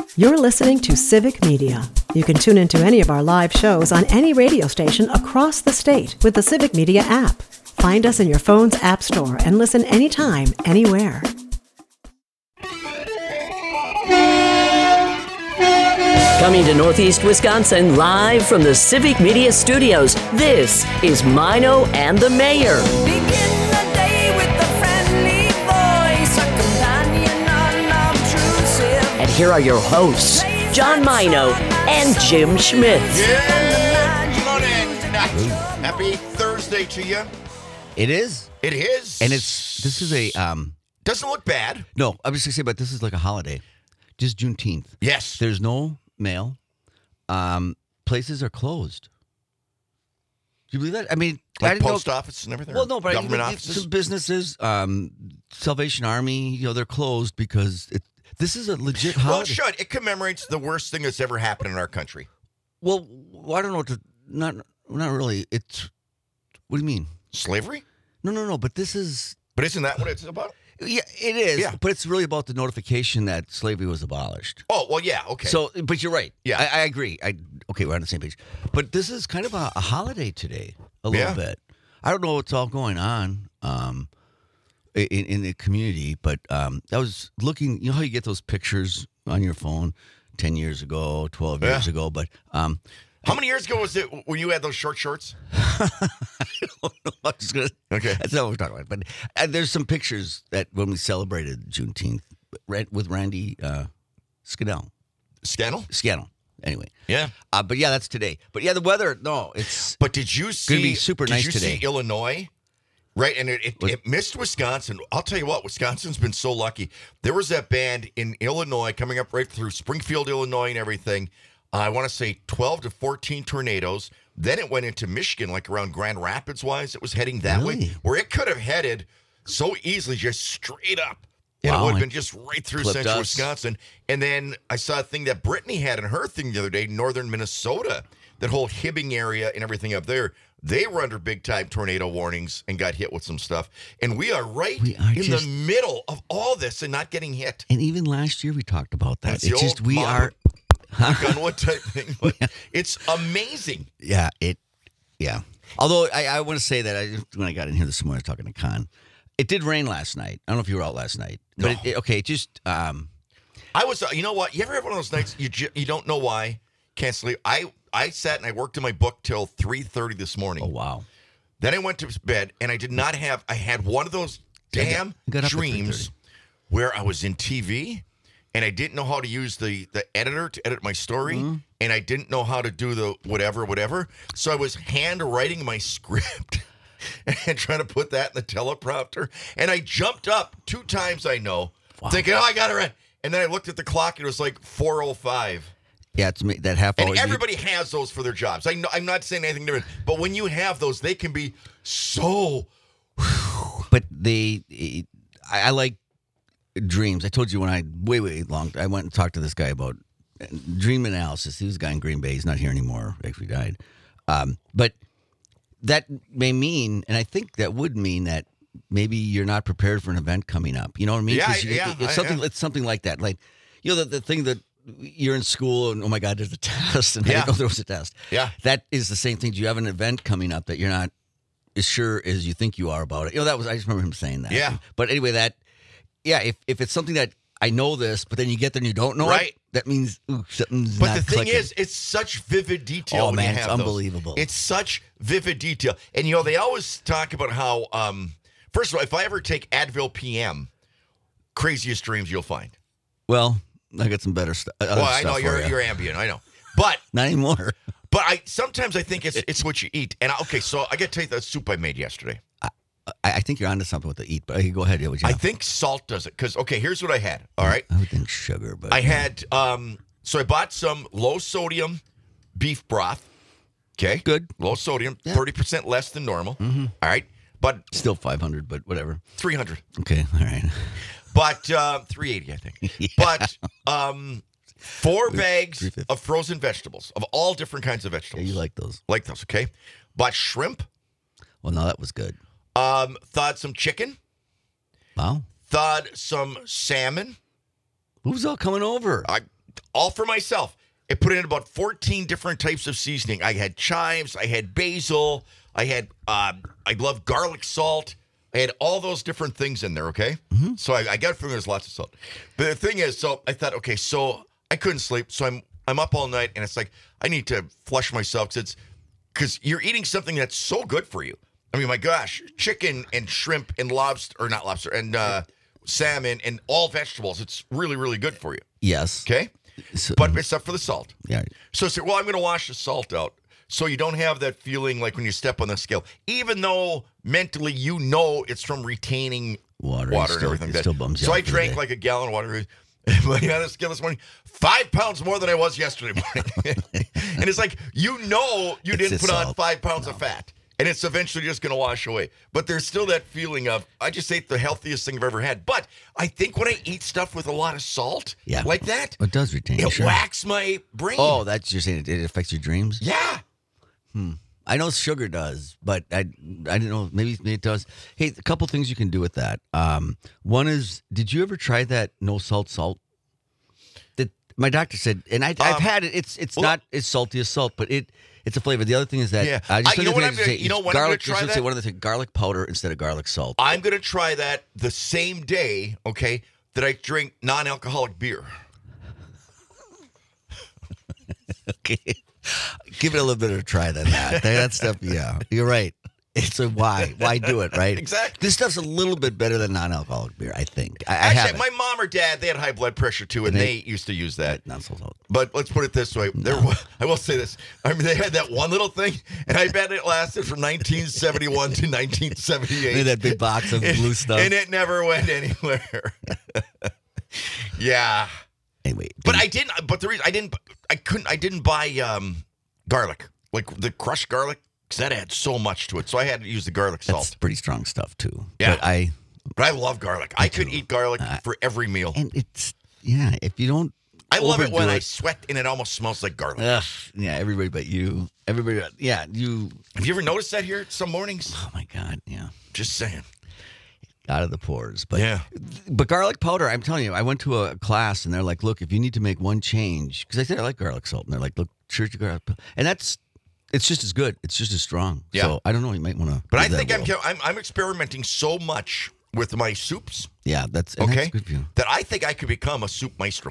You're listening to Civic Media. You can tune into any of our live shows on any radio station across the state with the Civic Media app. Find us in your phone's app store and listen anytime, anywhere. Coming to Northeast Wisconsin live from the Civic Media Studios, this is Mino and the Mayor. Begin the day with a friendly voice, a companion unobtrusive. And here are your hosts, John Mino and Jim Schmidt. Yeah, good morning. Happy Thursday to you. It is. It is. And this is a, doesn't look bad. no, I was just going to say, but this is like a holiday. Just Juneteenth. Yes. There's no mail. Places are closed. Do you believe that? I mean, I Like didn't know- post office and everything? Well, no, but government I, offices? some businesses, Salvation Army, they're closed because this is a legit Well, holiday. it should. It commemorates the worst thing that's ever happened in our country. Well, I don't know what to, not really. It's, what do you mean? Slavery? No, but this is, But isn't that what it's about? yeah, it is. Yeah. But it's really about the notification that slavery was abolished. Oh, well, yeah, okay. So, but you're right. Yeah. I agree. Okay, we're on the same page. But this is kind of a holiday today, a little Yeah. bit. I don't know what's all going on in the community, but I was looking. You know how you get those pictures on your phone 10 years ago, 12 years Yeah. ago, but How many years ago was it when you had those short shorts? I don't know. I'm just gonna, Okay. that's not what we're talking about. But there's some pictures that when we celebrated Juneteenth with Randy Scannell. Scannell? Anyway. Yeah. But yeah, that's today. But yeah, the weather, no, it's But did you see? be super nice Did you today. see Illinois? Right, and it missed Wisconsin. I'll tell you what, Wisconsin's been so lucky. There was that band in Illinois coming up right through Springfield, Illinois, and everything. I want to say 12 to 14 tornadoes. Then it went into Michigan, like around Grand Rapids wise. It was heading that way, Really? where it could have headed so easily, just straight up. And it Wow, would have it been just right through clipped central us. Wisconsin. And then I saw a thing that Brittany had in her thing the other day, northern Minnesota, that whole Hibbing area and everything up there. They were under big time tornado warnings and got hit with some stuff. And we are right We are in just- the middle of all this and not getting hit. and even last year we talked about that. That's It's the just old we motto. are Gun what type thing. But it's amazing. yeah. Although I want to say that when I got in here this morning, I was talking to Con. It did rain last night. I don't know if you were out last night, but No. okay, just I was, you know what? You ever have one of those nights you don't know why, can't sleep? I sat and I worked in my book till 3:30 this morning. oh wow. Then I went to bed and I did not have, I had one of those damn I got up at dreams 3:30. where I was in TV and I didn't know how to use the editor to edit my story Mm-hmm. and I didn't know how to do the whatever. So I was handwriting my script and trying to put that in the teleprompter. And I jumped up 2 times, I know, thinking, oh, I got it right. And then I looked at the clock and it was like 4:05. Yeah, it's me that half hour. And everybody has those for their jobs. I know, I'm not saying anything different, but when you have those, they can be so. But I like dreams. I told you when I way long. I went and talked to this guy about dream analysis. He was a guy in Green Bay. He's not here anymore. Actually died. But that may mean, and I think that would mean that maybe you're not prepared for an event coming up. You know what I mean? Yeah, 'Cause yeah, It's something. yeah. It's something like that. Like the thing that. You're in school and oh my God, there's a test, and I Yeah. didn't know there was a test. Yeah. That is the same thing. Do you have an event coming up that you're not as sure as you think you are about it? I just remember him saying that. Yeah. But anyway, if it's something that I know this, but then you get there and you don't know Right. it, that means something's But not the thing clicking. is, it's such vivid detail. Oh, when man, you it's have those. unbelievable. It's such vivid detail. And, they always talk about how, first of all, if I ever take Advil PM, craziest dreams you'll find. Well, I got some better stuff. Well, I know you're Ambien, I know. But Not anymore. sometimes I think it's what you eat. And, so I got to tell you the soup I made yesterday. I think you're onto something with the eat, but go ahead. Yeah, what you I have? think salt does it. Because, here's what I had. All right. I would think sugar, but I had, so I bought some low sodium beef broth. Okay. Good. Low sodium, Yeah. 30% less than normal. All right. But still 500, but whatever. 300. Okay, all right. But 380, I think. Yeah. But 4 bags 350. of frozen vegetables, of all different kinds of Yeah, vegetables. you like those. Like those, okay? Bought shrimp. Well, no, that was good. Thawed some chicken. Wow. Thawed some salmon. Who's all coming over? all for myself. I put in about 14 different types of seasoning. I had chives, I had basil, I had I love garlic salt. I had all those different things in there, okay? So I got it from there's lots of salt. But the thing is, so I thought, okay, so I couldn't sleep, so I'm up all night, and it's like I need to flush myself because you're eating something that's so good for you. I mean, my gosh, chicken and shrimp and lobster and salmon and all vegetables. It's really, really good for you. Yes. Okay? So, But except for the salt. yeah. So I said, well, I'm going to wash the salt out so you don't have that feeling like when you step on the scale, even though mentally you know it's from retaining water and everything. It still bums you So out I for the drank day. like a gallon of water. But on the scale this morning, 5 pounds more than I was yesterday morning. And it's like, you know you It's didn't the put on salt. 5 pounds of fat. And it's eventually just going to wash away. But there's still that feeling of, I just ate the healthiest thing I've ever had. But I think when I eat stuff with a lot of salt, Yeah. like that, It does retain. it sure. whacks my brain. Oh, that's you're saying it affects your dreams? Yeah. I know sugar does, but I didn't know. Maybe it does. Hey, a couple things you can do with that. One is, did you ever try that no salt? That my doctor said, and I've had it. It's not as salty as salt, but it's a flavor. The other thing is that Yeah. just You know another what thing I'm to gonna- say, you know use when I'm gonna garlic. try Just that? One other thing: garlic powder instead of garlic salt. I'm going to try that the same day, okay, that I drink non-alcoholic beer. Okay, give it a little bit of a try then. That stuff. Yeah, you're right. It's a why do it, right? Exactly. This stuff's a little bit better than non-alcoholic beer, I think. I have Actually, it. my mom or dad, they had high blood pressure too, and they used to use that. Not so salt. But let's put it this way. I will say this. I mean, they had that one little thing, and I bet it lasted from 1971 to 1978. Look at that big box of blue stuff. And it never went anywhere. Yeah. Anyway, But I didn't. But the reason I didn't buy garlic, like the crushed garlic, because that adds so much to it. So I had to use the garlic that's salt. pretty strong stuff too. Yeah. But I love garlic. I could eat garlic for every meal. and it's if you don't, I love it when overdo I sweat and it almost smells like garlic. Ugh, yeah, everybody but you. Everybody, yeah, you. Have you ever noticed that here some mornings? Oh my God, yeah, Just saying. out of the pores. But Yeah. but garlic powder. I'm telling you, I went to a class and they're like, look, if you need to make one change, because I said I like garlic salt, and they're like, look, church of garlic, and it's just as good. It's just as strong. Yeah. So I don't know. You might want to. But I think I'm experimenting so much with my soups, Yeah, that's okay, good for you. that I think I could become a soup maestro.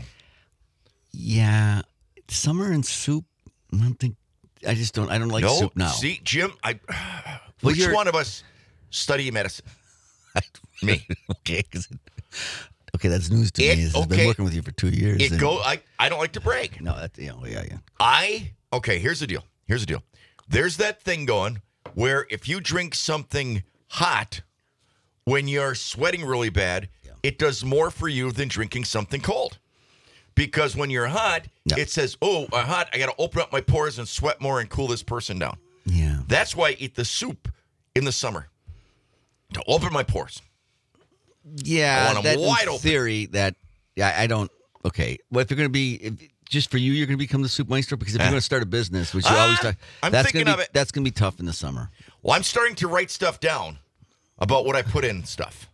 Yeah, summer and soup. I don't think. I just don't. I don't like No, soup now. see, Jim, Well, which you're- one of us study medicine? Me. Okay, okay, that's news to me. I've been working with you for 2 years. and- I don't like to brag. No, that's yeah. Okay, here's the deal. There's that thing going where if you drink something hot when you're sweating really bad, it does more for you than drinking something cold. Because when you're hot, Yeah. it says, oh, I'm hot. I got to open up my pores and sweat more and cool this person down. Yeah. That's why I eat the soup in the summer, to open my pores. Yeah, I want 'em that in wide open. theory that I don't. Okay, well, if you're going to be just for you, you're going to become the soup maestro because if you're going to start a business, which you always talk, I'm that's thinking gonna be, of it. That's going to be tough in the summer. Well, I'm starting to write stuff down about what I put in stuff.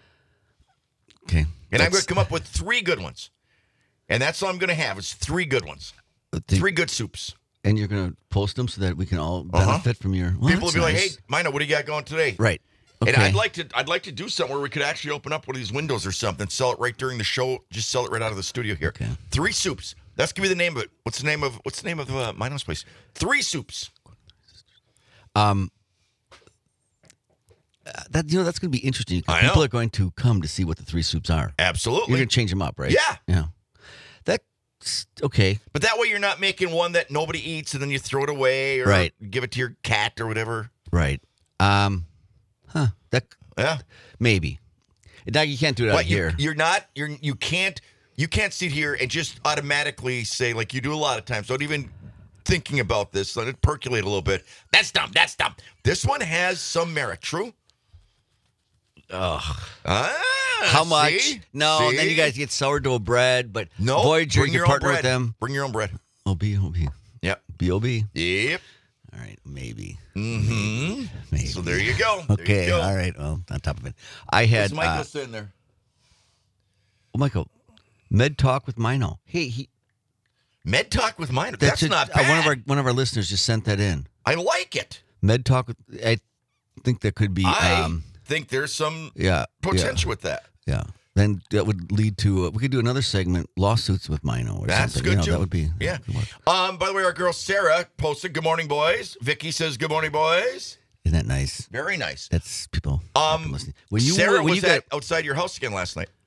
Okay, And I'm going to come up with 3 good ones. And that's all I'm going to have is 3 good ones. 3 good soups. and you're going to post them so that we can all benefit from your. Well, People will that's be like, nice. hey, Mina, what do you got going today? Right. Okay. And I'd like to do something where we could actually open up one of these windows or something, sell it right during the show, just sell it right out of the studio here. Okay. 3 soups. That's gonna be the name of it. What's the name of Mina's place? 3 soups. That's going to be interesting. I People know. are going to come to see what the 3 soups are. Absolutely. You're going to change them up, right? Yeah. Yeah. That's okay. But that way you're not making one that nobody eats and then you throw it away or Right. give it to your cat or whatever. Right. That Yeah. maybe. Now you can't do it out But here. you can't sit here and just automatically say, like you do a lot of times, not even thinking about this, let it percolate a little bit. That's dumb. This one has some merit, true? How much? See? No, See? then you guys get sourdough bread, but No, Voyager, bring you your own partner bread. with them. Bring your own bread. OB. Yep. B.O.B. Yep. All right, maybe. Mm-hmm. Maybe. So there you go. There Okay, you go. all right. Well, on top of it. I had, What's Michael sitting there? Michael, Med Talk with Mino. Hey, Med Talk with Mino. That's not bad. One of our listeners just sent that in. I like it. Med Talk. I think that could be. I think there's some potential with that. Yeah. Then that would lead to we could do another segment, lawsuits with Mino. Or That's something. good too. That would be. Yeah. By the way, our girl Sarah posted "Good morning, boys." Vicky says "Good morning, boys." Isn't that nice? Very nice. That's people. Listening. Sarah was outside your house again last night.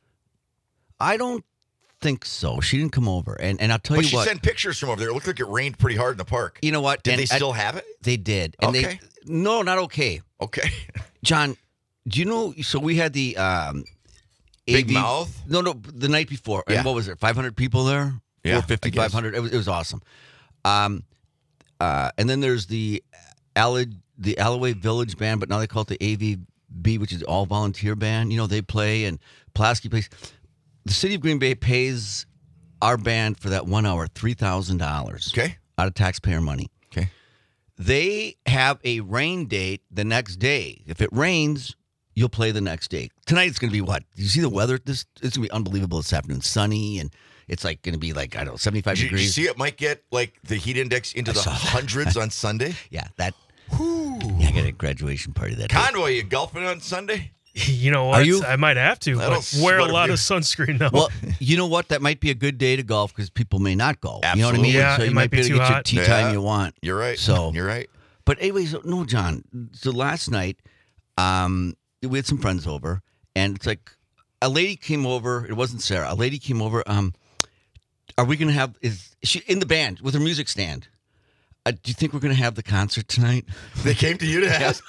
I don't think so. She didn't come over, and I'll tell you what. But she sent pictures from over there. It looked like it rained pretty hard in the park. You know what? Did they still have it? They did. And okay. No, not okay. Okay. John, do you know? So we had the Big Mouth. No, the night before. Yeah. And what was there? 500 people there. Yeah, 450, 500. It was awesome. And then there's the Alloway Village Band, but now they call it the AVB, which is all volunteer band. You know, they play and Pulaski plays. The city of Green Bay pays our band for that 1 hour $3,000. Okay. Out of taxpayer money. Okay. They have a rain date the next day. If it rains, you'll play the next day. Tonight it's going to be what? You see the weather? It's going to be unbelievable this afternoon. Sunny, and it's like going to be like, I don't know, 75 degrees. You see it might get like the heat index into the hundreds on Sunday? Yeah, that. Yeah, I got a graduation party that day. Conway, you golfing on Sunday? You know what? Are you? I might have to. But wear a lot of sunscreen though. Well, you know what? That might be a good day to golf because people may not golf. Absolutely. You know what I mean? Yeah, so it you might be able to too get hot. your tee time you want. You're right. So you're right. But anyways, no, John. So last night, we had some friends over, and it's like a lady came over. It wasn't Sarah. A lady came over. Are we going to have? Is she in the band with her music stand? Do you think we're going to have the concert tonight? They came to you to ask.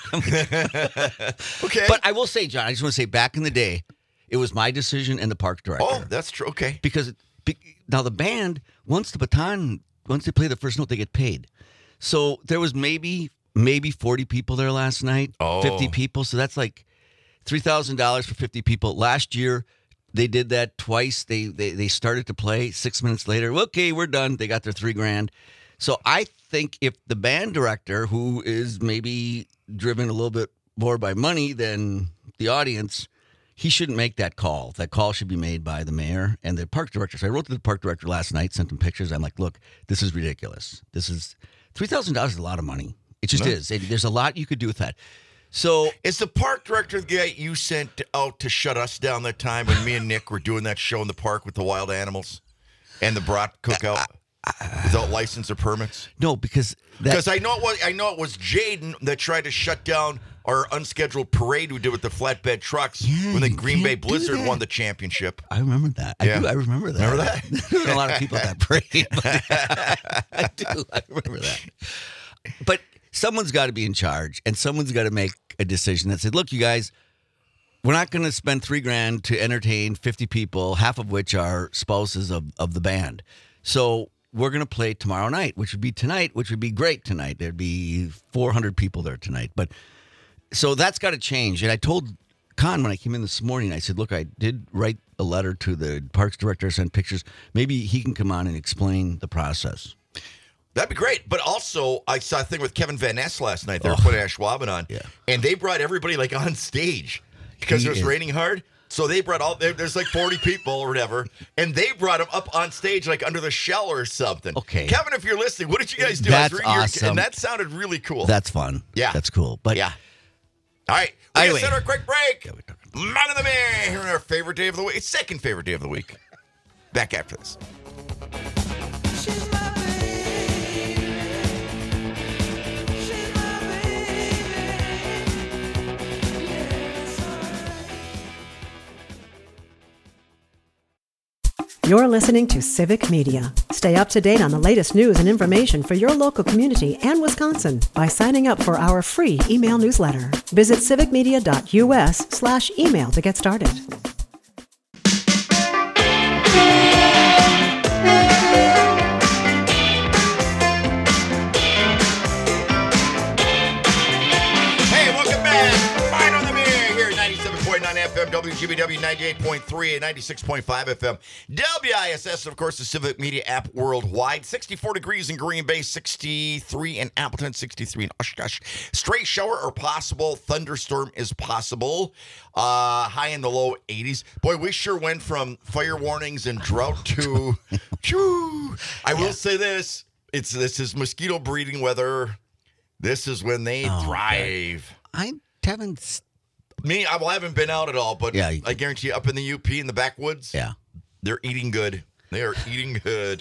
Okay. But I will say, John, I just want to say, back in the day, it was my decision and the park director. Oh, that's true. Okay. Because now the band, once they play the first note, they get paid. So there was maybe 40 people there last night, 50 people. So that's like $3,000 for 50 people. Last year, they did that twice. They started to play 6 minutes later. Okay, we're done. They got their $3,000. So I think if the band director, who is maybe driven a little bit more by money than the audience, he shouldn't make that call. That call should be made by the mayor and the park director. So I wrote to the park director last night, sent him pictures. I'm like, look, this is ridiculous. This is $3,000 is a lot of money. It just is. There's a lot you could do with that. So is the park director the guy you sent out to shut us down that time when me and Nick were doing that show in the park with the wild animals and the brat cookout without license or permits? No, because I know it was Jaden that tried to shut down our unscheduled parade we did with the flatbed trucks when the Green Bay Blizzard won the championship. I remember that. Yeah. I remember that. Remember that? There were a lot of people at that parade. But I do. I remember that. But someone's got to be in charge, and someone's got to make a decision that said, look, you guys, we're not going to spend $3,000 to entertain 50 people, half of which are spouses of the band. So we're going to play tomorrow night, which would be tonight, which would be great tonight. There'd be 400 people there tonight. But so that's got to change. And I told Con when I came in this morning, I said, look, I did write a letter to the parks director, send pictures. Maybe he can come on and explain the process. That'd be great. But also, I saw a thing with Kevin Van Ness last night. They were putting Ashwaubenon on. Yeah. And they brought everybody like on stage because it was raining hard. So they brought there's like 40 people or whatever, and they brought them up on stage like under the shell or something. Okay. Kevin, if you're listening, what did you guys do? That's I was reading awesome. And that sounded really cool. That's fun. Yeah. That's cool. But yeah. All right. We Anyway. gotta set our quick break. Man of the Man here on our favorite day of the week. Second favorite day of the week. Back after this. She's my baby. She's my baby. Yes, You're listening to Civic Media. Stay up to date on the latest news and information for your local community and Wisconsin by signing up for our free email newsletter. Visit civicmedia.us/email to get started. Hey, welcome back. Mine on the Mirror here at 97.9 FM WGBW. KBW 98.3 and 96.5 FM. WISS, of course, the Civic Media app worldwide. 64 degrees in Green Bay, 63 in Appleton, 63 in Oshkosh. Straight shower or possible. Thunderstorm is possible. High in the low 80s. Boy, we sure went from fire warnings and drought to... I will say this. This is mosquito breeding weather. This is when they thrive. I haven't... I haven't been out at all, but yeah, I guarantee you, up in the UP in the backwoods, they're eating good. They are eating good.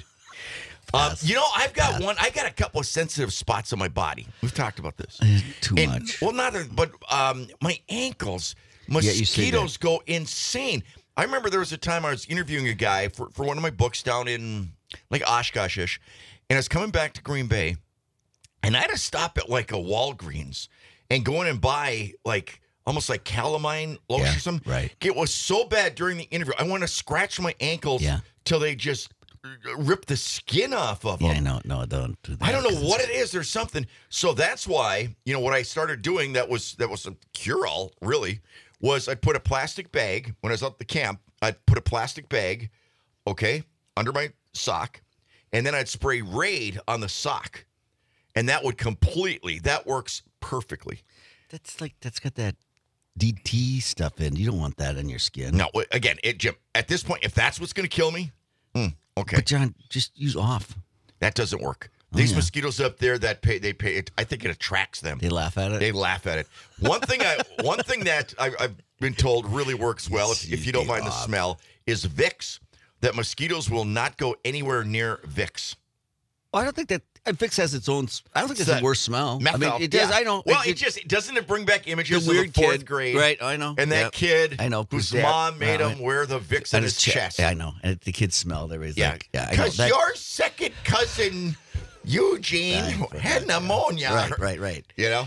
I've got I got a couple of sensitive spots on my body. We've talked about this. Too much. Well, but my ankles, mosquitoes go insane. I remember there was a time I was interviewing a guy for one of my books down in like Oshkosh-ish, and I was coming back to Green Bay, and I had to stop at like a Walgreens and go in and buy like almost like calamine lotion or something. Right. It was so bad during the interview. I want to scratch my ankles till they just rip the skin off of them. Yeah, I know. No, don't do that. I don't know what it is. There's something. So that's why, what I started doing that was a cure-all, really, was I'd put a plastic bag. When I was at the camp, I'd put a plastic bag, under my sock, and then I'd spray Raid on the sock. And that works perfectly. That's got that DT stuff in. You don't want that in your skin. No, again, Jim, at this point, if that's what's going to kill me, okay. But John, just use off. That doesn't work. These mosquitoes up there they pay. I think it attracts them. They laugh at it. They laugh at it. One thing that I've been told really works well, if you don't mind the smell, is Vicks. That mosquitoes will not go anywhere near Vicks. Well, I don't think that Vicks has its own. I don't think it's the worst smell. Methyl, I mean, it does. I know. Well, doesn't it bring back images of the fourth grade? Right, I know. And that kid, I know, whose mom made him wear the Vicks on his chest. Yeah, I know. And the kids smelled. Everybody's like, because your second cousin Eugene had pneumonia. Right.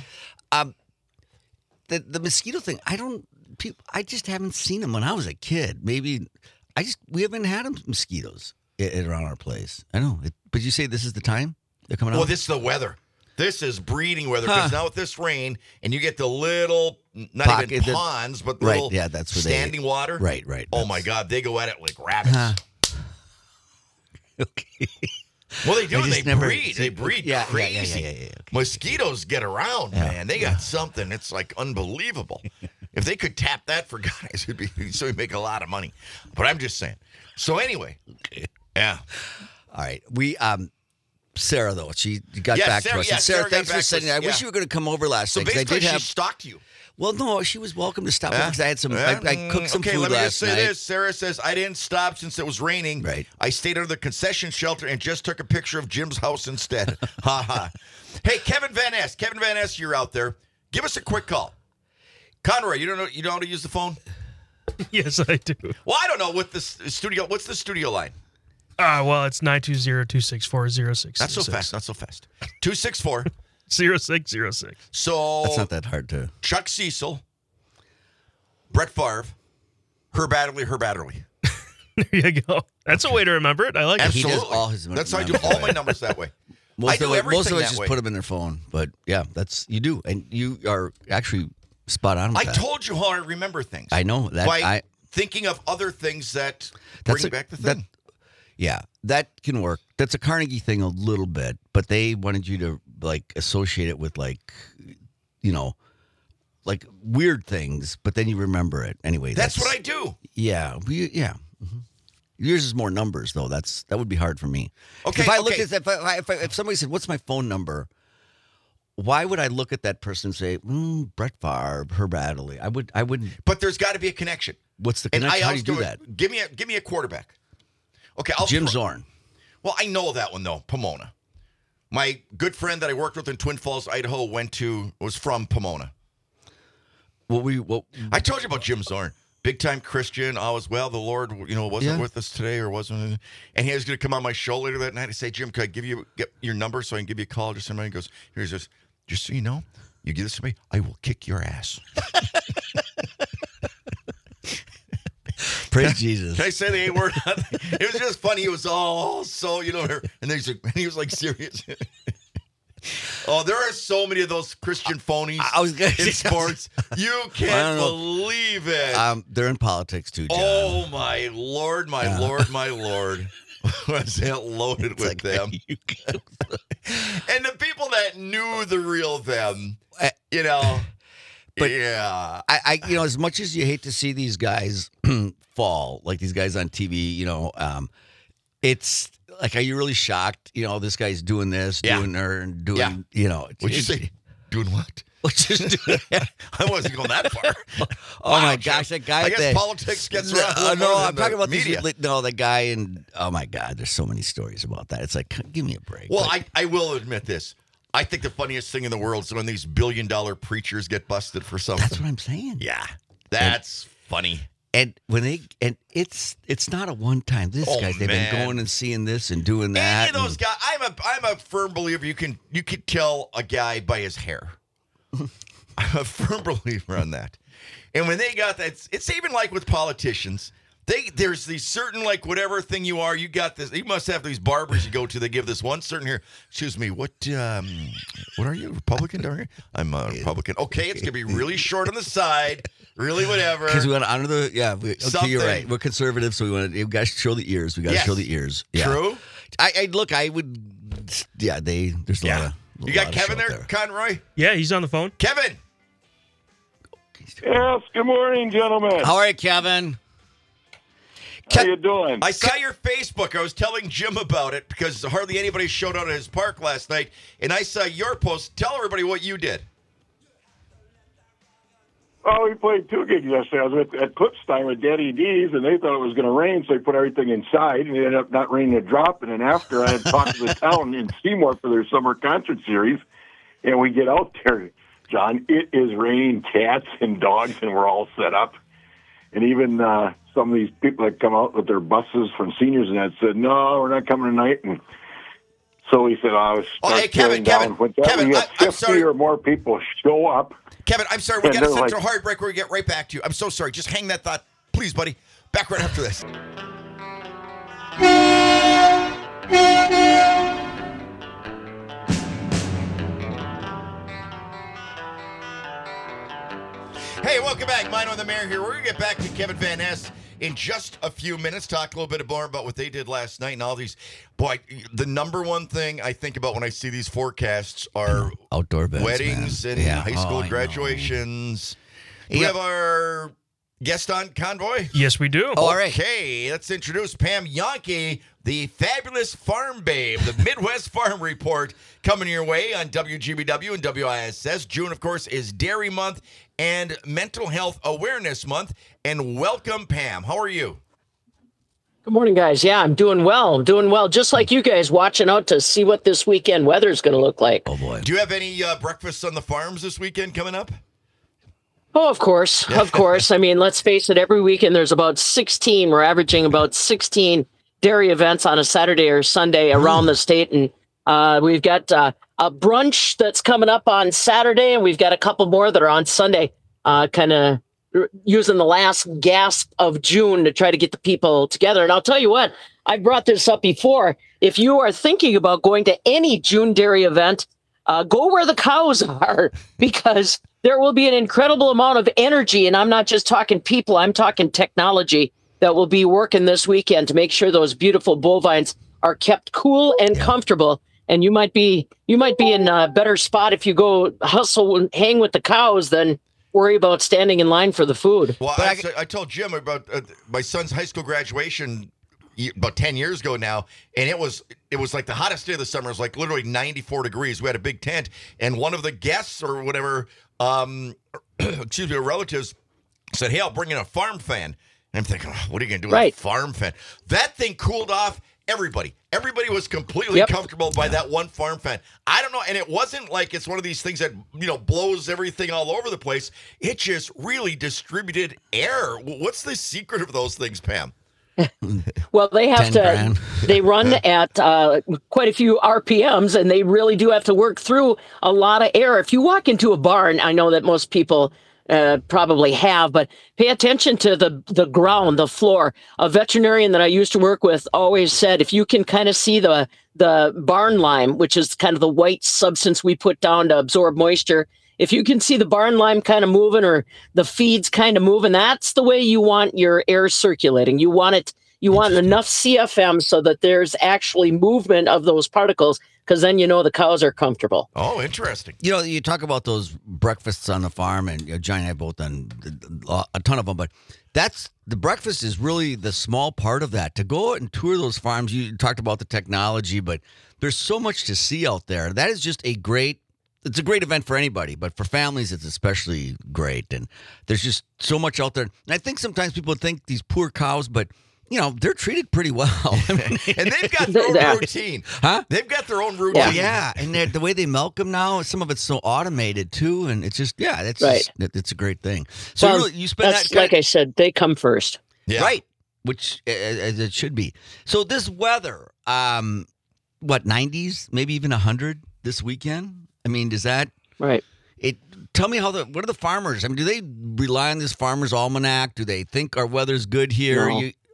The mosquito thing. I just haven't seen them when I was a kid. Maybe we haven't had mosquitoes around our place. I know. But you say this is the time they're coming out? Well, this is the weather. This is breeding weather. Because now with this rain, and you get the little, not even ponds, but little that's where standing water. Right. Oh, my God. They go at it like rabbits. Okay. Well, they do. They breed. They breed crazy. Yeah. Okay. Mosquitoes get around, man. They got something. It's like unbelievable. If they could tap that for guys, we'd make a lot of money. But I'm just saying. So anyway. Okay. Yeah. All right. Sarah, though, she got back to us. Yeah, and Sarah, thanks for sending. I wish you were going to come over last night. So basically, she stalked you. Well, no, she was welcome to stop because I had some. I cooked some food last night. Okay, let me just say this. Sarah says, I didn't stop since it was raining. Right. I stayed under the concession shelter and just took a picture of Jim's house instead. Ha ha. Hey, Kevin Van Ness. Kevin Van Ness, you're out there. Give us a quick call. Conroy, you know how to use the phone? Yes, I do. Well, I don't know what the studio. What's the studio line? Well, it's 920-264-0606. Not so fast. 264 0606. So that's not that hard to. Chuck Cecil, Brett Favre, Herb Adderley. There you go. That's a way to remember it. I like Absolutely. He does all his That's how I do all my numbers that way. Most of us just put them in their phone, but yeah, you do, and you are actually spot on with that. I told you how I remember things. I know that by thinking of other things that bring back the thing. Yeah, that can work. That's a Carnegie thing a little bit, but they wanted you to associate it with like weird things, but then you remember it anyway. That's what I do. Yeah, Mm-hmm. Yours is more numbers though. That would be hard for me. Okay. If I look at if somebody said, "What's my phone number?" Why would I look at that person and say, Brett Favre, Herb Adderley? I wouldn't. But there's got to be a connection. What's the connection? How do you do that? Give me a quarterback. Okay, Jim Zorn. Well, I know that one though. Pomona. My good friend that I worked with in Twin Falls, Idaho, was from Pomona. I told you about Jim Zorn. Big time Christian. The Lord, wasn't with us today or wasn't. And he was going to come on my show later that night and say, Jim, could I get your number so I can give you a call? Just somebody goes, here's this. Just so you know, you give this to me, I will kick your ass. Praise Jesus. Can I say the A word? It was just funny. He was all so, and he was like serious. Oh, there are so many of those Christian phonies I was gonna in say- sports. You I can't don't know. believe it. They're in politics too, John. Oh, my Lord, my Lord, my Lord. Was that loaded with Like, them? you go- And the people that knew the real them, I- you know. But- yeah. I as much as you hate to see these guys fall, like these guys on TV, it's like, are you really shocked? This guy's doing this, Yeah. doing her, and doing, Yeah. What'd you say? Doing what? Just doing I wasn't going that far. Oh Wow, my Jim. gosh, that guy! I guess politics gets around a little No, more I'm than talking the about media. the guy, and oh my God, there's so many stories about that. It's like, give me a break. Well, But- I will admit this. I think the funniest thing in the world is when these billion-dollar preachers get busted for something. that's what I'm saying. Yeah, that's funny. And it's not a one time. This Oh, guys, they've man. been going and seeing this and doing that. Any of those guys, I'm a firm believer. You can tell a guy by his hair. I'm a firm believer on that. And when they got that, it's even like with politicians. There's these certain, like, whatever thing you are, you got this. You must have these barbers you go to. They give this one certain here. Excuse me, what are you, Republican down here? I'm a Republican. Okay, it's gonna be really short on the side, really whatever. Because we want to honor the okay, Something. you're right. We're conservative, so we got to show the ears. We got to Yes. show the ears. Yeah. True. I would. Yeah, there's a lot of. You got lot of Kevin show there, Conroy? Yeah, he's on the phone. Kevin. Yes, good morning, gentlemen. How are you, Kevin? How you doing? I saw your Facebook. I was telling Jim about it because hardly anybody showed out at his park last night. And I saw your post. Tell everybody what you did. Oh, we played 2 gigs yesterday. I was at Clipstein with Daddy D's, and they thought it was going to rain, so they put everything inside, and it ended up not raining a drop. And then after, I had talked to the town in Seymour for their summer concert series, and we get out there, John, it is raining cats and dogs, and we're all set up. And even some of these people that come out with their buses from seniors and that said, no, we're not coming tonight. And so we said, I was hey, Kevin, down. When Kevin, we had I'm 50 sorry. or more people show up. Kevin, I'm sorry. We And got to they're send like- to a hard break where we get right back to you. I'm so sorry. Just hang that thought, please, buddy. Back right after this. Hey, welcome back. Mine on the Mayor here. We're going to get back to Kevin Van Ness in just a few minutes. Talk a little bit more about what they did last night and all these. Boy, the number one thing I think about when I see these forecasts are Outdoor events, weddings man. and Yeah. high Oh, school I know. graduations. Do we Yeah. have our guest on, Convoy? Yes, we do. Oh, all right. Okay, let's introduce Pam Yonke, the fabulous farm babe, the Midwest Farm Report, coming your way on WGBW and WISS. June, of course, is Dairy Month and Mental Health Awareness Month. And welcome, Pam. How are you? Good morning, guys. Yeah, I'm doing well. I'm doing well. Just like you guys, watching out to see what this weekend weather's going to look like. Oh boy. Do you have any breakfasts on the farms this weekend coming up? Oh, of course. Of course. I mean, let's face it, every weekend there's about 16. We're averaging about 16 dairy events on a Saturday or Sunday around the state. And we've got a brunch that's coming up on Saturday, and we've got a couple more that are on Sunday, kind of using the last gasp of June to try to get the people together. And I'll tell you what, I've brought this up before. If you are thinking about going to any June dairy event, go where the cows are, because there will be an incredible amount of energy. And I'm not just talking people, I'm talking technology that will be working this weekend to make sure those beautiful bovines are kept cool and comfortable. And you might be in a better spot if you go hustle and hang with the cows than worry about standing in line for the food. Well, But I told Jim about my son's high school graduation about 10 years ago now, and it was like the hottest day of the summer. It was like literally 94 degrees. We had a big tent, and one of the guests or whatever, excuse me, relatives said, hey, I'll bring in a farm fan. And I'm thinking, oh, what are you going to do with Right. a farm fan? That thing cooled off everybody. Everybody was completely Yep. comfortable by that one farm fan. I don't know. And it wasn't like it's one of these things that, blows everything all over the place. It just really distributed air. What's the secret of those things, Pam? Well, they have 10 to, grand. they run at quite a few RPMs, and they really do have to work through a lot of air. If you walk into a barn, I know that most people probably have, but pay attention to the ground, the floor. A veterinarian that I used to work with always said, if you can kind of see the barn lime, which is kind of the white substance we put down to absorb moisture, if you can see the barn lime kind of moving or the feeds kind of moving, that's the way you want your air circulating. You want enough CFM so that there's actually movement of those particles, because then you know the cows are comfortable. Oh, interesting. You know, you talk about those breakfasts on the farm, and Johnny and I have both done a ton of them, but the breakfast is really the small part of that. To go out and tour those farms, you talked about the technology, but there's so much to see out there. That is just it's a great event for anybody, but for families, it's especially great. And there's just so much out there. And I think sometimes people think these poor cows, but they're treated pretty well. And they've got their own routine. Huh? They've got their own routine. Yeah. And the way they milk them now, some of it's so automated too. And it's just, it's a great thing. So really, you spend that. Like I said, they come first. Yeah. Right. Which, as it should be. So this weather, 90s, maybe even 100 this weekend? I mean, does that... Right. Tell me what are the farmers? I mean, do they rely on this farmer's almanac? Do they think our weather's good here?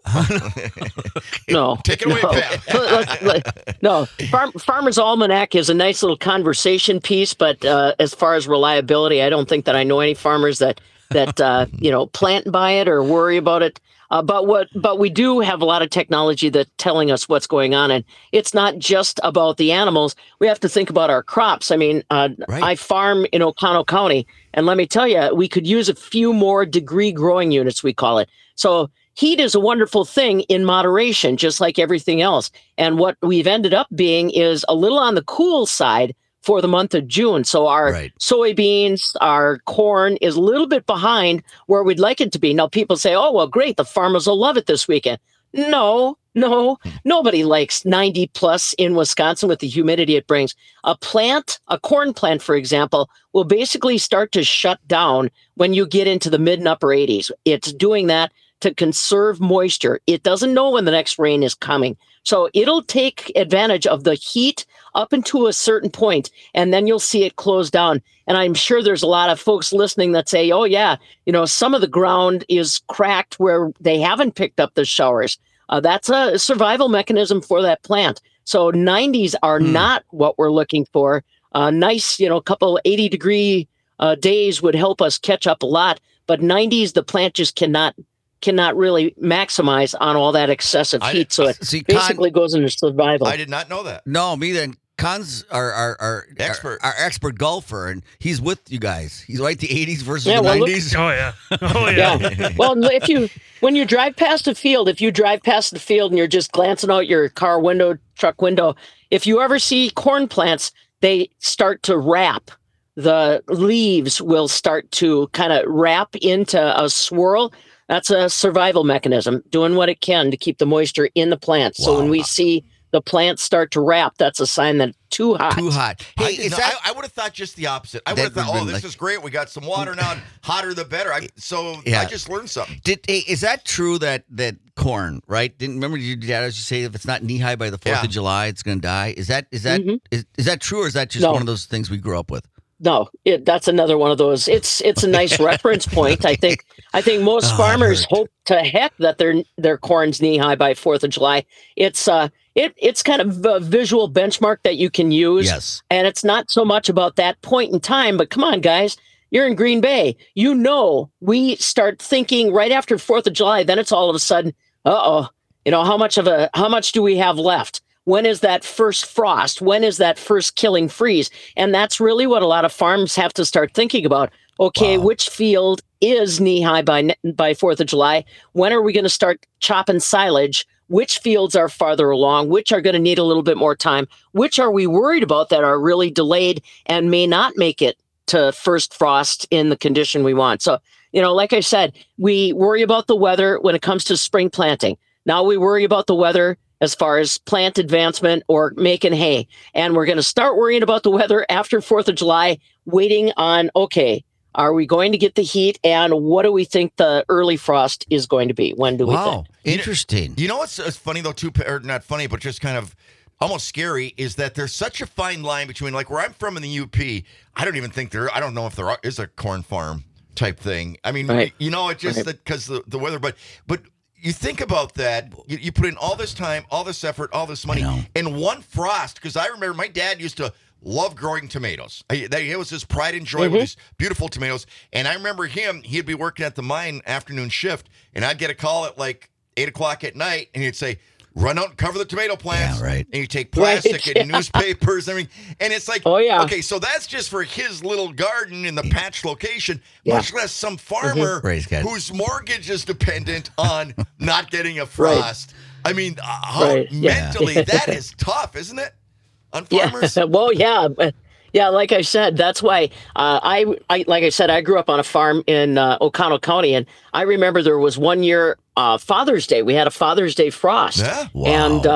No. Take it away, Pam. No. Farmer's Almanac is a nice little conversation piece, but as far as reliability, I don't think that I know any farmers that plant by it or worry about it. But we do have a lot of technology that's telling us what's going on, and it's not just about the animals. We have to think about our crops. I mean, Right. I farm in Oconto County, and let me tell you, we could use a few more degree growing units, we call it. So heat is a wonderful thing in moderation, just like everything else. And what we've ended up being is a little on the cool side for the month of June. So our soybeans, our corn is a little bit behind where we'd like it to be. Now people say, oh, well, great, the farmers will love it this weekend. No, nobody likes 90 plus in Wisconsin with the humidity it brings. A corn plant, for example, will basically start to shut down when you get into the mid and upper 80s. It's doing that to conserve moisture. It doesn't know when the next rain is coming. So it'll take advantage of the heat up into a certain point, and then you'll see it close down. And I'm sure there's a lot of folks listening that say, oh, yeah, some of the ground is cracked where they haven't picked up the showers. That's a survival mechanism for that plant. So 90s are not what we're looking for. Nice, couple 80-degree days would help us catch up a lot. But 90s, the plant just cannot really maximize on all that excessive heat. So it basically goes into survival. I did not know that. No, me then. Con's our expert golfer, and he's with you guys. He's right, the 80s versus the 90s. Oh yeah. Well, when you drive past a field, and you're just glancing out your car window, truck window, if you ever see corn plants, they start to wrap. The leaves will start to kind of wrap into a swirl. That's a survival mechanism, doing what it can to keep the moisture in the plant. So when we see the plants start to wrap, that's a sign that it's too hot. Too hot. Hey, I would have thought just the opposite. I would have thought, this is great. We got some water now. Hotter the better. I just learned something. Is that true that corn, right? Remember your dad used to say if it's not knee high by the 4th of July, it's going to die? Is that true, or is that just one of those things we grew up with? No, that's another one of those. It's a nice reference point. I think most farmers hope to heck that their corn's knee high by 4th of July. It's kind of a visual benchmark that you can use. Yes. And it's not so much about that point in time, but come on, guys, you're in Green Bay. We start thinking right after 4th of July, then it's all of a sudden, how much do we have left? When is that first frost? When is that first killing freeze? And that's really what a lot of farms have to start thinking about. Okay, which field is knee-high by 4th of July? When are we going to start chopping silage? Which fields are farther along? Which are going to need a little bit more time? Which are we worried about that are really delayed and may not make it to first frost in the condition we want? So, like I said, we worry about the weather when it comes to spring planting. Now we worry about the weather as far as plant advancement or making hay. And we're going to start worrying about the weather after 4th of July, waiting on, are we going to get the heat? And what do we think the early frost is going to be? When do we think? Interesting. You know what's funny, though, too, or not funny, but just kind of almost scary, is that there's such a fine line between, like, where I'm from in the UP, I don't know if there is a corn farm type thing. I mean, Right. it just that because the weather, but you think about that, you put in all this time, all this effort, all this money, and one frost. Because I remember my dad used to love growing tomatoes. It was his pride and joy with these beautiful tomatoes. And I remember he'd be working at the mine afternoon shift, and I'd get a call at like 8 o'clock at night, and he'd say, run out and cover the tomato plants. Yeah, right. And you take plastic and newspapers and everything. And it's like, okay, so that's just for his little garden in the patch location, much less some farmer whose mortgage is dependent on not getting a frost. I mean, mentally, that is tough, isn't it? On farmers? Yeah. Well, yeah. Yeah, like I said, that's why like I said, I grew up on a farm in Oconto County, and I remember there was one year Father's Day. We had a Father's Day frost, and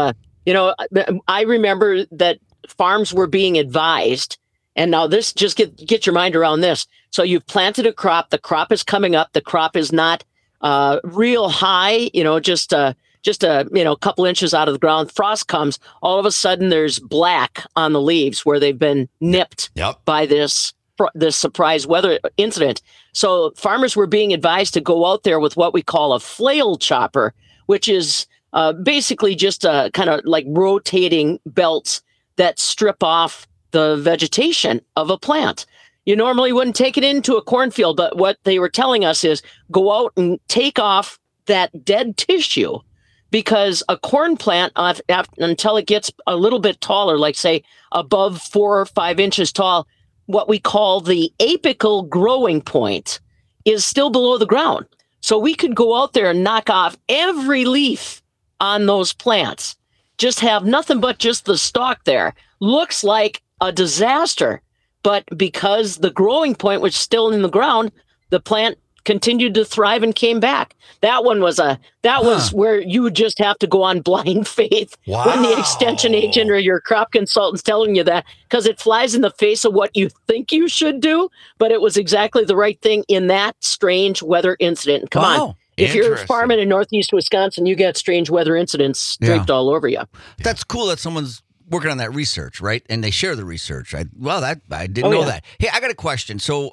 I remember that farms were being advised. And now this, just get your mind around this. So you've planted a crop. The crop is coming up. The crop is not real high. Just a couple inches out of the ground. Frost comes. All of a sudden, there's black on the leaves where they've been nipped by this surprise weather incident. So farmers were being advised to go out there with what we call a flail chopper, which is basically just a kind of like rotating belts that strip off the vegetation of a plant. You normally wouldn't take it into a cornfield, but what they were telling us is go out and take off that dead tissue. Because a corn plant, until it gets a little bit taller, like say above 4 or 5 inches tall, what we call the apical growing point is still below the ground. So we could go out there and knock off every leaf on those plants, just have nothing but just the stalk there. Looks like a disaster, but because the growing point was still in the ground, the plant continued to thrive and came back. That one was was where you would just have to go on blind faith when the extension agent or your crop consultant's telling you that, because it flies in the face of what you think you should do, but it was exactly the right thing in that strange weather incident. Come on. If you're farming in Northeast Wisconsin, you get strange weather incidents draped all over you. That's cool that someone's working on that research, right? And they share the research. I didn't know that. Hey, I got a question. So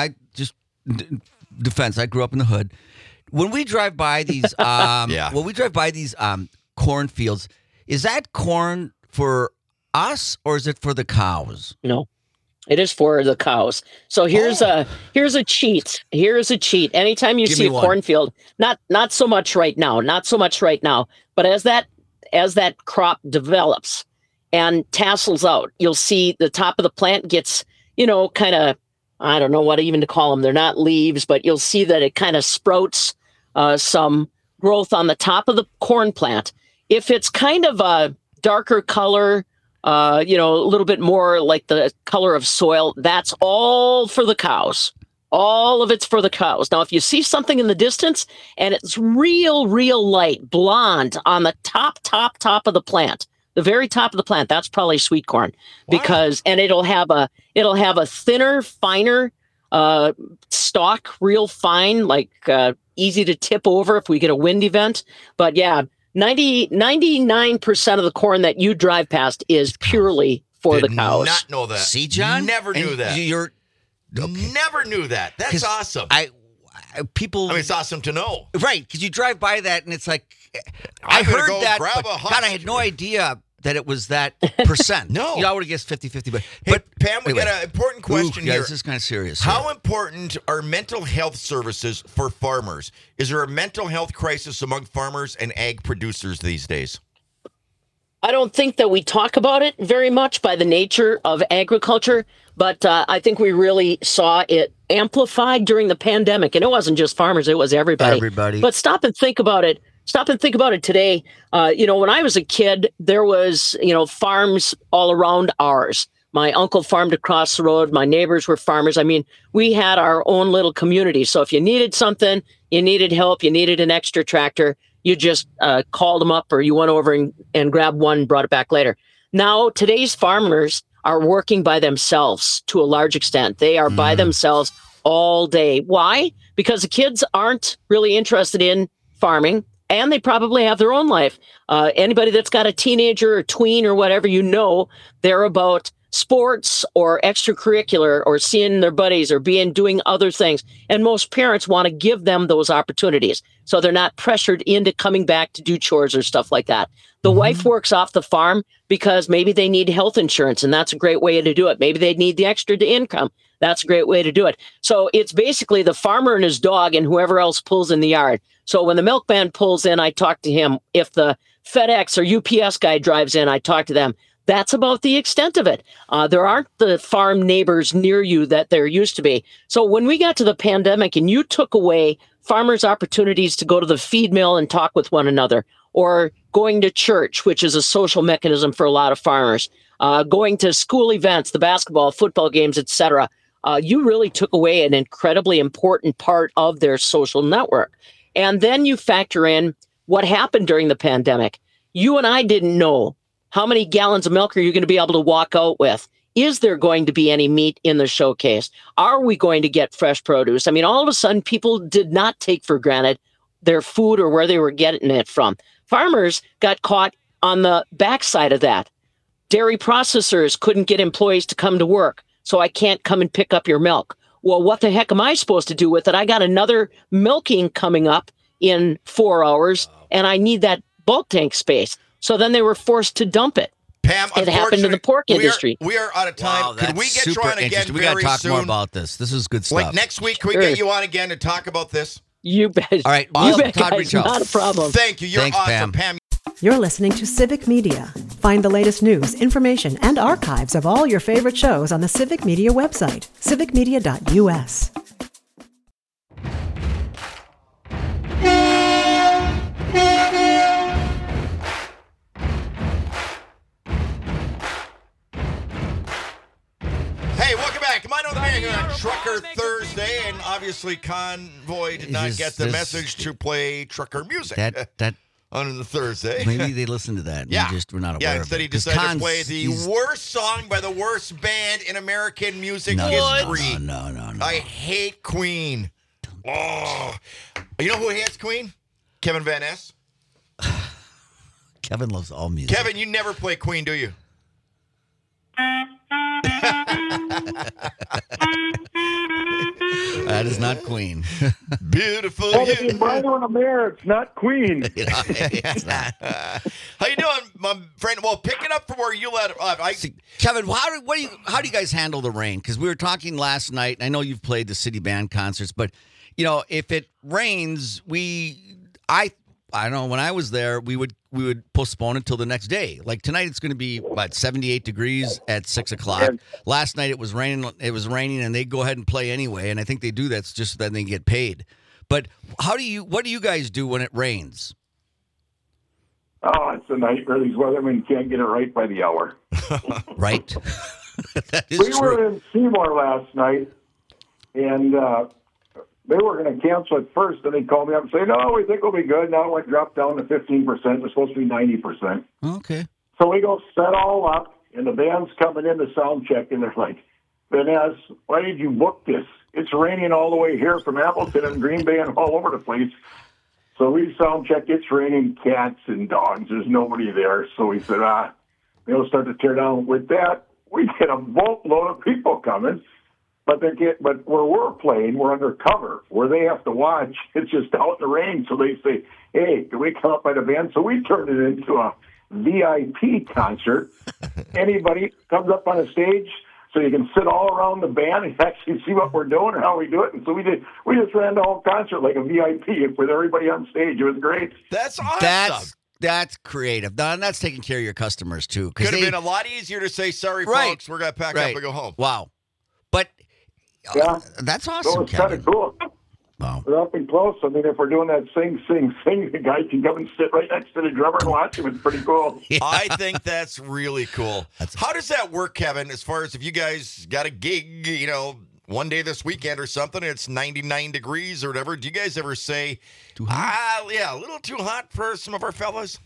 defense, I grew up in the hood. When we drive by these cornfields, is that corn for us or is it for the cows? No, it is for the cows. So here's a cheat. Here's a cheat. Anytime you see a cornfield, not so much right now, but as that crop develops and tassels out, you'll see the top of the plant gets, kind of, I don't know what even to call them. They're not leaves, but you'll see that it kind of sprouts some growth on the top of the corn plant. If it's kind of a darker color, a little bit more like the color of soil, that's all for the cows. All of it's for the cows. Now, if you see something in the distance and it's real light, blonde on the top of the plant, the very top of the plant, that's probably sweet corn, and it'll have a thinner, finer stalk, real fine, like easy to tip over if we get a wind event. But yeah, 99% of the corn that you drive past is purely for the cows. Did not know that. See, John? Never knew that. Never knew that. That's awesome. It's awesome to know. Right, because you drive by that and it's like, I heard that, but God, I had no idea that it was that percent. No. I would have guessed 50-50. But Pam, we got an important question here. This is kind of serious. How important are mental health services for farmers? Is there a mental health crisis among farmers and ag producers these days? I don't think that we talk about it very much by the nature of agriculture, but I think we really saw it amplified during the pandemic. And it wasn't just farmers, it was everybody. But stop and think about it today. When I was a kid, there was, farms all around ours. My uncle farmed across the road. My neighbors were farmers. I mean, we had our own little community. So if you needed something, you needed help, you needed an extra tractor, you just called them up or you went over and grabbed one and brought it back later. Now, today's farmers are working by themselves to a large extent. They are by themselves all day. Why? Because the kids aren't really interested in farming, and they probably have their own life. Anybody that's got a teenager or tween or whatever, they're about sports or extracurricular or seeing their buddies or doing other things. And most parents want to give them those opportunities. So they're not pressured into coming back to do chores or stuff like that. The wife works off the farm because maybe they need health insurance, and that's a great way to do it. Maybe they need the extra income. That's a great way to do it. So it's basically the farmer and his dog and whoever else pulls in the yard. So when the milkman pulls in, I talk to him. If the FedEx or UPS guy drives in, I talk to them. That's about the extent of it. There aren't the farm neighbors near you that there used to be. So when we got to the pandemic and you took away farmers' opportunities to go to the feed mill and talk with one another, or going to church, which is a social mechanism for a lot of farmers, going to school events, the basketball, football games, etc., you really took away an incredibly important part of their social network. And then you factor in what happened during the pandemic. You and I didn't know how many gallons of milk are you going to be able to walk out with? Is there going to be any meat in the showcase? Are we going to get fresh produce? I mean, all of a sudden, people did not take for granted their food or where they were getting it from. Farmers got caught on the backside of that. Dairy processors couldn't get employees to come to work, so I can't come and pick up your milk. Well, what the heck am I supposed to do with it? I got another milking coming up in 4 hours, and I need that bulk tank space. So then they were forced to dump it. Pam, it happened in the pork industry. We are out of time. Wow, Could we get you on again We got to very talk soon? more about this. This is good stuff. Like next week, can we get you on again to talk about this? You bet. All right. You bet, Todd, guys. reach out. Not a problem. Thank you. You're Thanks, awesome, Pam. You're listening to Civic Media. Find the latest news, information, and archives of all your favorite shows on the Civic Media website, civicmedia.us. Hey, welcome back. Come on over here on Trucker Thursday, and obviously Convoy did not get the message to play trucker music That on the Thursday. maybe they listened to that. And Yeah. just were not aware Yeah, of instead it. he 'Cause decided to play the worst song by the worst band in American music history. No. I hate Queen. Oh, you know who hates Queen? Kevin Van Ness. Kevin loves all music. Kevin, you never play Queen, do you? That is not Queen. Beautiful. Well, if you buy one a mare, it's not Queen. How you doing, my friend? Well, pick it up from where you let it off. Kevin, how do you guys handle the rain? Because we were talking last night. I know you've played the city band concerts, but if it rains, I don't know. When I was there, we would postpone it till the next day. Like tonight, it's going to be 78 degrees at 6:00. Last night it was raining. And they go ahead and play anyway. And I think they do that just so that they get paid. But what do you guys do when it rains? Oh, it's a nightmare. These weathermen can't get it right by the hour. Right. That is We true. were in Seymour last night, and they were going to cancel it first. Then they called me up and say, "No, we think we'll be good." Now it went dropped down to 15%. It's supposed to be 90%. Okay. So we go set all up, and the band's coming in to sound check, and they're like, "Vanessa, why did you book this? It's raining all the way here from Appleton and Green Bay and all over the place." So we sound check. It's raining cats and dogs. There's nobody there. So we said, they'll start to tear down. With that, we get a boatload of people coming. But but where we're playing, we're under cover. Where they have to watch, it's just out in the rain. So they say, "Hey, can we come up by the band?" So we turned it into a VIP concert. Anybody comes up on a stage, so you can sit all around the band and actually see what we're doing and how we do it. And so we just ran the whole concert like a VIP with everybody on stage. It was great. That's awesome. That's creative. That's taking care of your customers too. Could have been a lot easier to say, "Sorry, folks, we're gonna pack up and go home." Wow. But Yeah. that's awesome, So it's kind Kevin. of cool. Wow. We're up and close. I mean, if we're doing that sing, the guy can come and sit right next to the drummer and watch him. It's pretty cool. I think that's really cool. How does that work, Kevin, as far as if you guys got a gig, one day this weekend or something, and it's 99 degrees or whatever, do you guys ever say, too hot? Yeah, a little too hot for some of our fellas?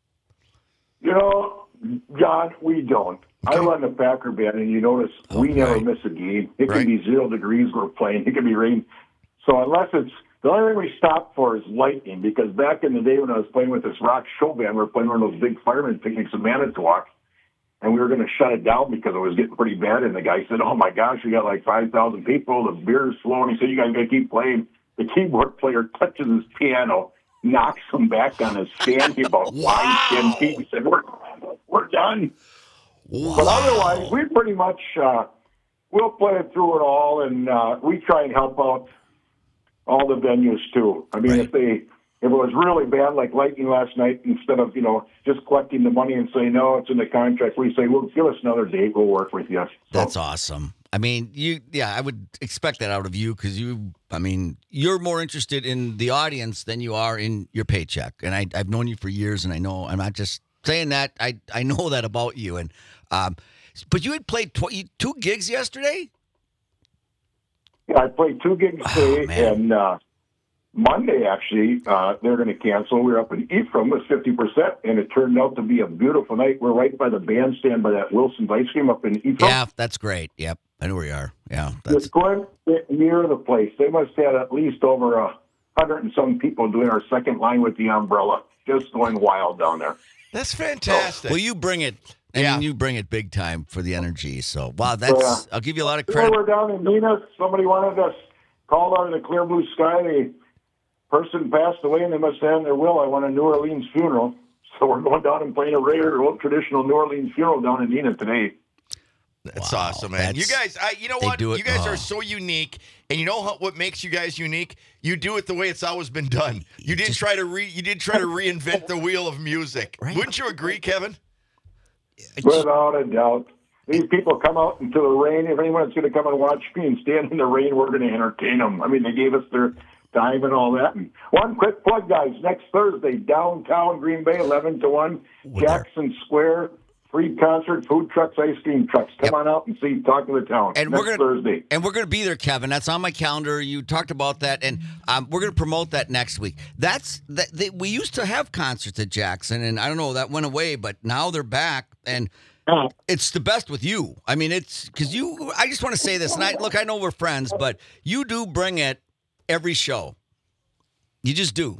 John, we don't. Okay. I run the Packer band, and you notice we never miss a game. It can be 0 degrees we're playing. It can be rain. So unless it's the only thing we stop for is lightning, because back in the day when I was playing with this rock show band, we were playing one of those big fireman picnics in Manitowoc, and we were going to shut it down because it was getting pretty bad. And the guy said, "Oh my gosh, we got like 5,000 people. The beer's flowing." He said, "You guys got to keep playing." The keyboard player touches his piano, knocks him back on his stand about 5-10 feet. He said, "We're done." But otherwise, we pretty much we'll play it through it all, and we try and help out all the venues too. I mean, if it was really bad, like Lightning last night, instead of just collecting the money and saying no, it's in the contract, we say, "Well, give us another date. We'll work with you." So, that's awesome. I mean, I would expect that out of you because you're more interested in the audience than you are in your paycheck. And I've known you for years, and I know I'm not just saying that. I know that about you. And but you had played 2 gigs yesterday? Yeah, I played 2 gigs today, and Monday, actually, they're going to cancel. We were up in Ephraim with 50%, and it turned out to be a beautiful night. We're right by the bandstand by that Wilson's Ice Cream up in Ephraim. Yeah, that's great. Yep, I know where you are. Yeah, It's going near the place. They must have at least over 100 and some people doing our second line with the umbrella. Just going wild down there. That's fantastic. Well, you bring it. You bring it big time for the energy. So, wow, I'll give you a lot of You credit. know, we're down in Nina. Somebody wanted us called out of the clear blue sky. The person passed away, and they must have in their will, "I want a New Orleans funeral." So we're going down and playing a regular old traditional New Orleans funeral down in Nina today. That's awesome, man. You guys, you know what? You guys are so unique, and you know what makes you guys unique? You do it the way it's always been done. You didn't try to reinvent the wheel of music. Right. Wouldn't you agree, Kevin? Without a doubt. These people come out into the rain. If anyone's going to come and watch me and stand in the rain, we're going to entertain them. I mean, they gave us their time and all that. And one quick plug, guys. Next Thursday, downtown Green Bay, 11 to 1, Jackson Square. Free concert, food trucks, ice cream trucks. Come on out and see, talk to the town. And next Thursday. And we're going to be there, Kevin. That's on my calendar. You talked about that, and we're going to promote that next week. We used to have concerts at Jackson, and I don't know, that went away, but now they're back, and it's the best with you. I mean, it's because I just want to say this, and I know we're friends, but you do bring it every show. You just do.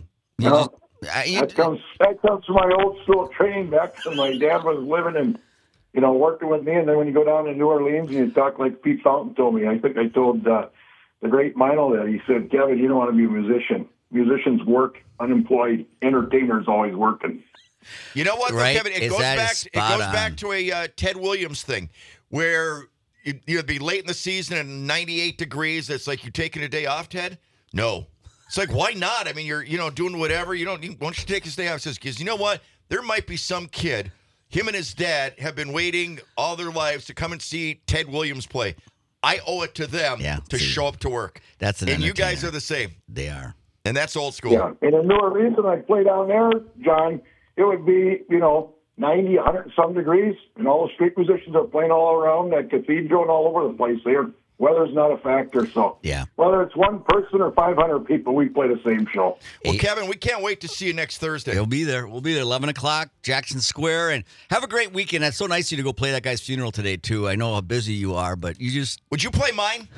That comes from my old school training back when my dad was living and working with me. And then when you go down to New Orleans and you talk like Pete Fountain told me, I think I told the great Mino that. He said, "Kevin, you don't want to be a musician. Musicians work unemployed. Entertainers always working." You know what, right? Kevin? It goes back to a Ted Williams thing where you'd be late in the season and 98 degrees. It's like you're taking a day off, Ted? No. It's like, why not? I mean, you're doing whatever. Why don't you take his day off? He says, because you know what? There might be some kid, him and his dad have been waiting all their lives to come and see Ted Williams play. I owe it to them to show up to work. That's an And you guys are the same. They are. And that's old school. Yeah. And in New Orleans, when I play down there, John, it would be, 90, 100 and some degrees, and all the street musicians are playing all around that cathedral and all over the place there. Weather's not a factor, so whether it's one person or 500 people, we play the same show. Well, Kevin, we can't wait to see you next Thursday. We'll be there. 11 o'clock, Jackson Square, and have a great weekend. That's so nice of you to go play that guy's funeral today, too. I know how busy you are, but you just... Would you play mine?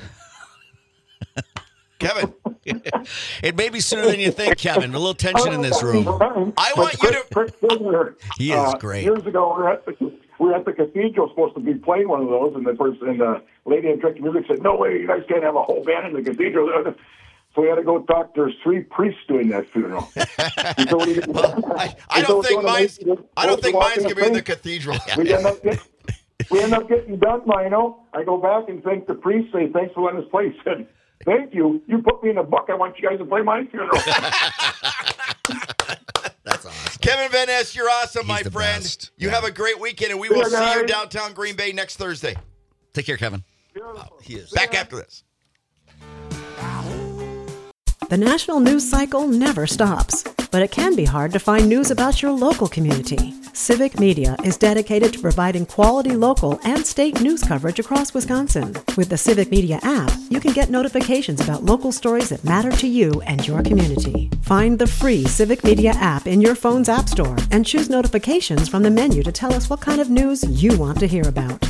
Kevin. It may be sooner than you think, Kevin. A little tension in this room. I want you to... Chris Silver, he is great. Years ago, we were at the cathedral supposed to be playing one of those, and the lady in directing music said, "No way, you guys can't have a whole band in the cathedral." So we had to go talk. There's 3 priests doing that funeral. I don't think mine's going to be in the cathedral. We end up getting done, Mino. I go back and thank the priest, say, "Thanks for letting us play." He said, "Thank you. You put me in a book. I want you guys to play my funeral." That's awesome. Kevin Van Ness, you're awesome, my the friend. best. You have a great weekend, and we will see you downtown Green Bay next Thursday. Take care, Kevin. He is back after this. The national news cycle never stops, but it can be hard to find news about your local community. Civic Media is dedicated to providing quality local and state news coverage across Wisconsin. With the Civic Media app, you can get notifications about local stories that matter to you and your community. Find the free Civic Media app in your phone's app store and choose notifications from the menu to tell us what kind of news you want to hear about.